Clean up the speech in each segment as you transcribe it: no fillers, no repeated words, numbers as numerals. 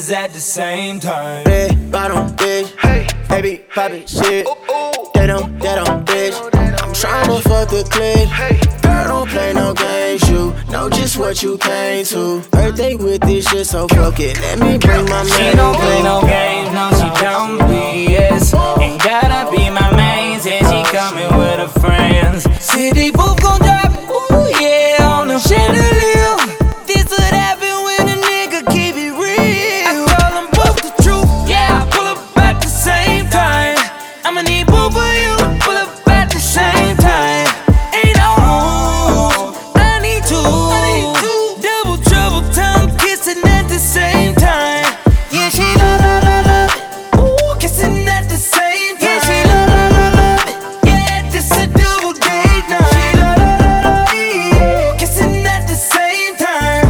bitches at the same time. Red bottom bitch, hey, baby poppin' shit. They don't bitch. I'm tryna fuck the clique. Girl, don't play no games. You know just what you came to. Birthday with this shit, so fuck it. Let me bring my man. She don't play no games, no, she don't BS. Ain't gotta be my main, said she coming with her friends. City both gon' drop it, ooh yeah, on the chandelier. This would happen when a nigga keep it real. I call them both the truth, yeah, I pull up at the same time. I'ma need both of you to pull up at the same time. Ain't no room, I need two. Double trouble, tongue kissing at the same time. Yeah, she love it, ooh, kissing at the same time. Yeah, she love it, yeah, this a double date night. She love it, kissing at the same time,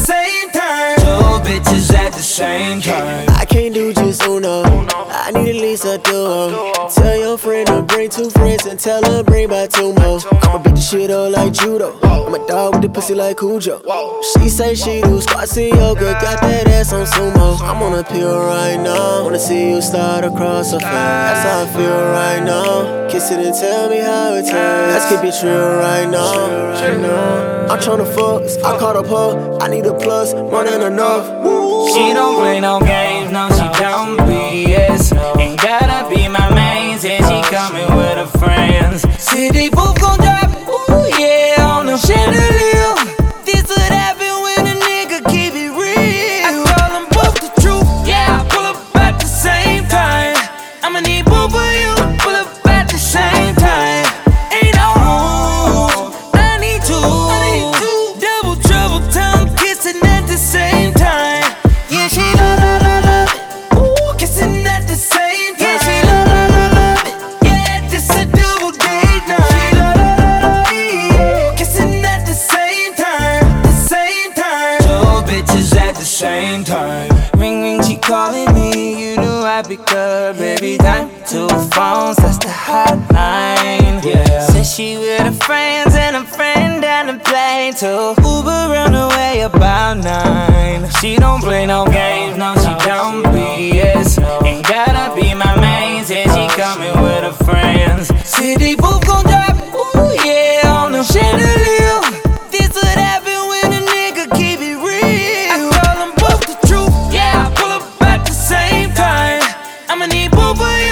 Two bitches at the same time. I can't do just uno. I need at least a duo. Tell your friend to bring two friends and tell her bring back two more. I'ma beat the shit up like judo. I'm a dog with the pussy like Cujo. She say she do squats and yoga, got that ass on sumo. I'm on a pill right now. Wanna see you start across her face. That's how I feel right now. Kiss it and tell me how it tastes. Let's keep it real right now. I'm tryna fuck, I caught up her. I need a plus, more than enough. She don't play no games, no, she don't BS. Ain't gotta be my main, said she coming with her friends. City both gon' drop it, ooh yeah, on the chandelier. This would happen when a nigga keep it real. I call them both the truth, yeah, I pull up at the same time. I'ma need both of you to pull up at the same time. Ain't no room, I need two. Double trouble, tongue kissing at the same time. Yeah, she love it, ooh, kissing at the same time. Yeah, she love it, yeah, this a double date night. She love it, kissing at the same time, Two bitches at the same time. Ring ring, she calling me, you know I pick up every time. Two phones, that's the hotline. Yeah, says she with her friends and a friend down the plane too. Uber on the way about 9. She don't play no games, no, she don't BS. Ain't gotta be my main, said she coming with her friends. City both gon' drop it, ooh yeah, on the chandelier. This would happen when a nigga keep it real. I call them both the truth, yeah, I pull up at the same time. I'ma need both of you